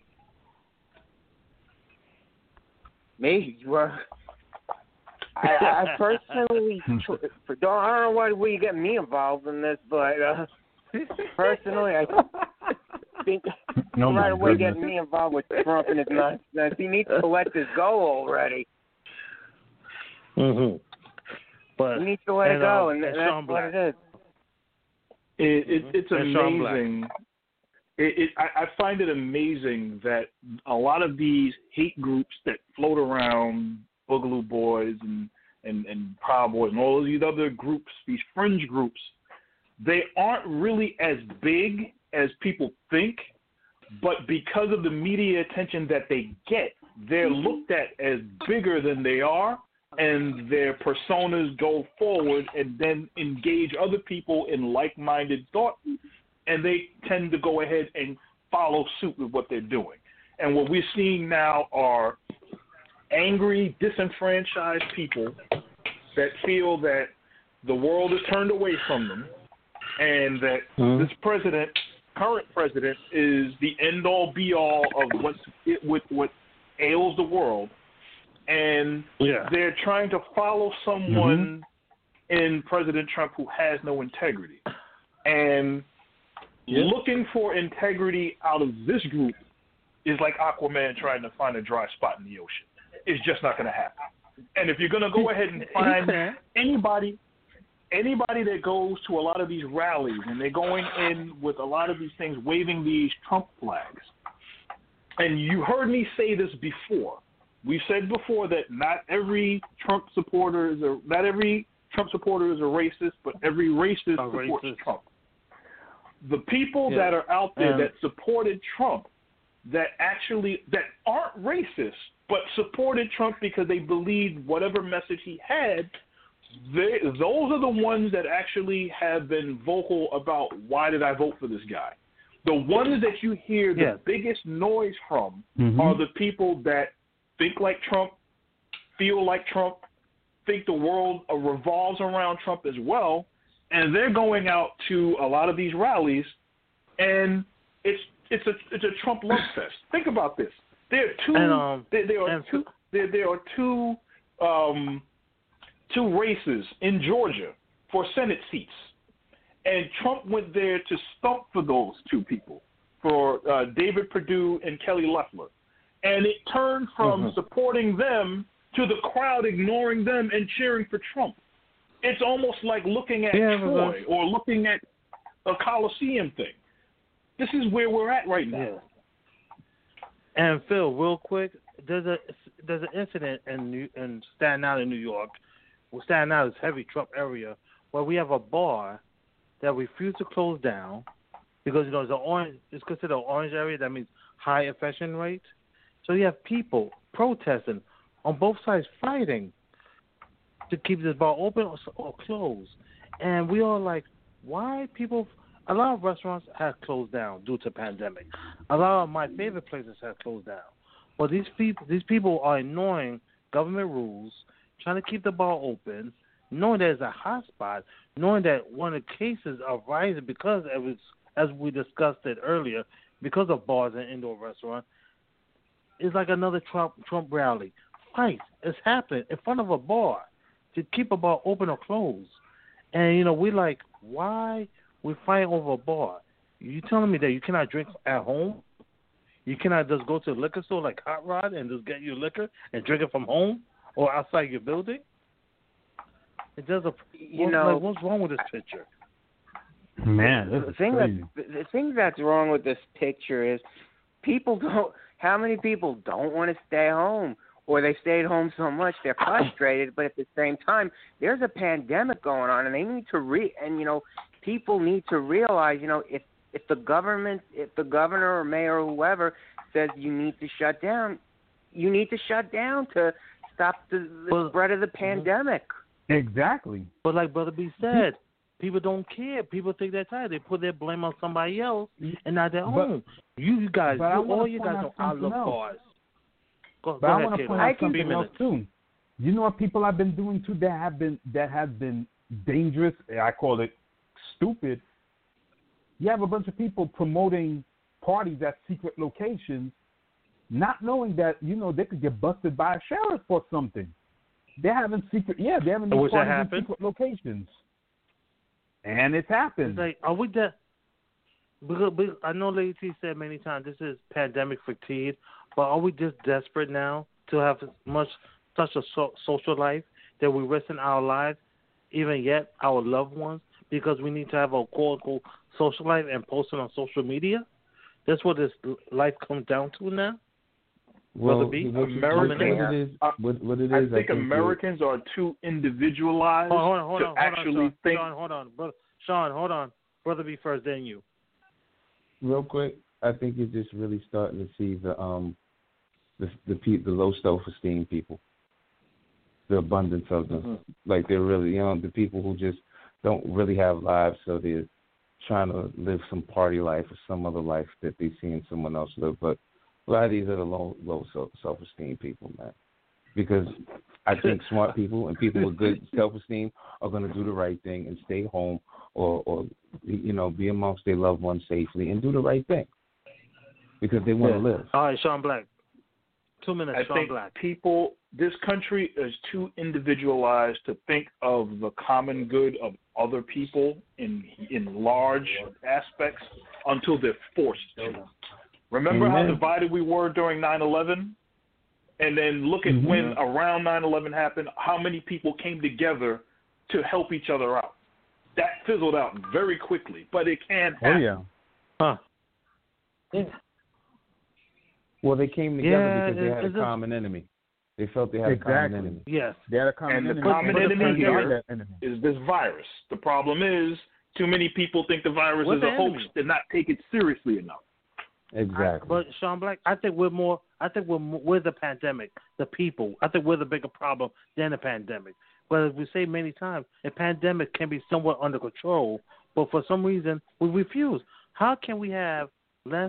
Me? Well, I personally, I don't know why you get me involved in this, but personally, I think right away getting me involved with Trump and his nonsense. He needs to let this go already. Mm-hmm. But he needs to let it go, and that's what it is. It's amazing. I find it amazing that a lot of these hate groups that float around, Boogaloo Boys and Proud Boys and all of these other groups, these fringe groups, they aren't really as big as people think, but because of the media attention that they get, they're looked at as bigger than they are, and their personas go forward and then engage other people in like-minded thought, and they tend to go ahead and follow suit with what they're doing. And what we're seeing now are angry, disenfranchised people that feel that the world is turned away from them and that this current president, is the end-all, be-all of what ails the world. And they're trying to follow someone in President Trump who has no integrity. And looking for integrity out of this group is like Aquaman trying to find a dry spot in the ocean. It's just not going to happen. And if you're going to go ahead and find anybody that goes to a lot of these rallies and they're going in with a lot of these things, waving these Trump flags, and you heard me say this before. We've said before that not every Trump supporter is a racist, but every racist supports Trump. The people that are out there that supported Trump, that aren't racist, but supported Trump because they believed whatever message he had, those are the ones that actually have been vocal about why did I vote for this guy. The ones that you hear the biggest noise from are the people that think like Trump, feel like Trump, think the world revolves around Trump as well, and they're going out to a lot of these rallies, and it's a Trump love fest. Think about this. There are two races in Georgia for Senate seats, and Trump went there to stump for those two people, for David Perdue and Kelly Loeffler. And it turned from supporting them to the crowd ignoring them and cheering for Trump. It's almost like looking at Troy or looking at a Coliseum thing. This is where we're at right now. And Phil, real quick, there's an incident in Staten Island, New York. Well, Staten Island is heavy Trump area, where we have a bar that refuse to close down because it's considered an orange area. That means high infection rate. So you have people protesting on both sides, fighting to keep this bar open or closed. And we are like, why people? A lot of restaurants have closed down due to pandemic. A lot of my favorite places have closed down. But these people are ignoring government rules, trying to keep the bar open, knowing there's a hot spot, knowing that one of the cases are rising because it was, as we discussed it earlier, because of bars and indoor restaurants. It's like another Trump rally. Fight is happening in front of a bar to keep a bar open or closed. And, we like, why we fight over a bar? You telling me that you cannot drink at home? You cannot just go to a liquor store like Hot Rod and just get your liquor and drink it from home or outside your building? It does what's wrong with this picture? Man, the thing that's wrong with this picture is how many people don't want to stay home, or they stayed home so much they're frustrated, but at the same time there's a pandemic going on, and they need to people need to realize, if the governor or mayor or whoever says you need to shut down, you need to shut down to stop the spread of the pandemic. Exactly. But like Brother B said, people don't care. People think they're tired. They put their blame on somebody else and not their own. You guys, all you guys don't outlook bars. But I want to point out something else too. You know what people have been doing too that have been dangerous? I call it stupid. You have a bunch of people promoting parties at secret locations, not knowing that they could get busted by a sheriff or something. They're having secret, they're having these parties in secret locations, and it's happened. It's like, are we that? Because I know Lady T said many times this is pandemic fatigue, but are we just desperate now to have such a social life that we're risking our lives, even yet our loved ones, because we need to have a quote-unquote social life and post it on social media? That's what this life comes down to now? Well, Americans, I think Americans are too individualized to actually think. Hold on. Brother B first, then you. Real quick, I think you're just really starting to see the low self-esteem people, the abundance of them. Mm-hmm. Like they're really, the people who just don't really have lives, so they're trying to live some party life or some other life that they see in someone else live. But a lot of these are the low self-esteem people, man. Because I think smart people and people with good self-esteem are going to do the right thing and stay home or be amongst their loved ones safely and do the right thing because they want to live. All right, Sean Black. 2 minutes, Sean Black. This country is too individualized to think of the common good of other people in large aspects until they're forced to. Remember how divided we were during 9/11? And then look at when around 9/11 happened, how many people came together to help each other out. That fizzled out very quickly, but it can happen. Oh, yeah. Huh. Yeah. Well, they came together because they had a common enemy. They felt they had a common enemy. Yes. They had a common enemy. And the common enemy here is this virus. The problem is too many people think the virus is a hoax and not take it seriously enough. Exactly. But Sean Black, I think we're the pandemic, the people. I think we're the bigger problem than the pandemic. But as we say many times, a pandemic can be somewhat under control, but for some reason we refuse. How can we have less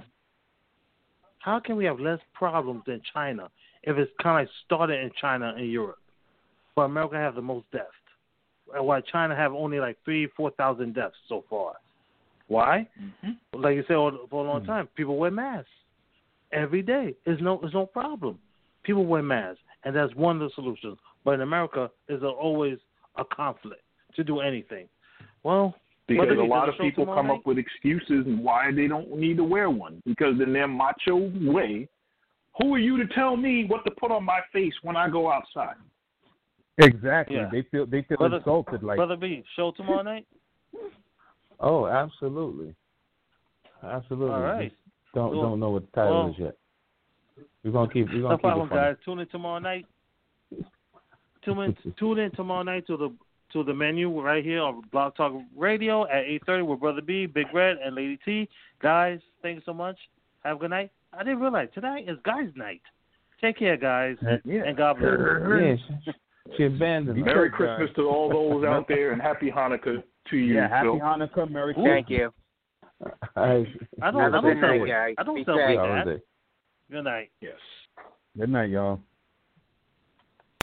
problems than China if it's kind of started in China and Europe? But America has the most deaths, while China have only like 3,000-4,000 deaths so far. Why? Mm-hmm. Like you said for a long time, people wear masks every day. It's no problem. People wear masks, and that's one of the solutions. But in America, there's always a conflict to do anything. Well, because a lot of people come up with excuses why they don't need to wear one. Because in their macho way, who are you to tell me what to put on my face when I go outside? Exactly. Yeah. They feel insulted. Like Brother B, show tomorrow night. Oh, absolutely. All right. Don't know what the title is yet. We're gonna keep it fun. Guys. Tune in tomorrow night. Tune in tomorrow night to to the menu right here on Blog Talk Radio at 8:30 with Brother B, Big Red, and Lady T. Guys, thanks so much. Have a good night. I didn't realize tonight is guys' night. Take care, guys, and God bless. Yeah, she abandoned us. Merry Christmas to all those out there, and Happy Hanukkah to you. Yeah, Happy Phil. Hanukkah, Merry Christmas. Thank you. I don't Have a good night, celebrate. guys. I don't Be celebrate safe. that. Good night. Yes. Good night, y'all.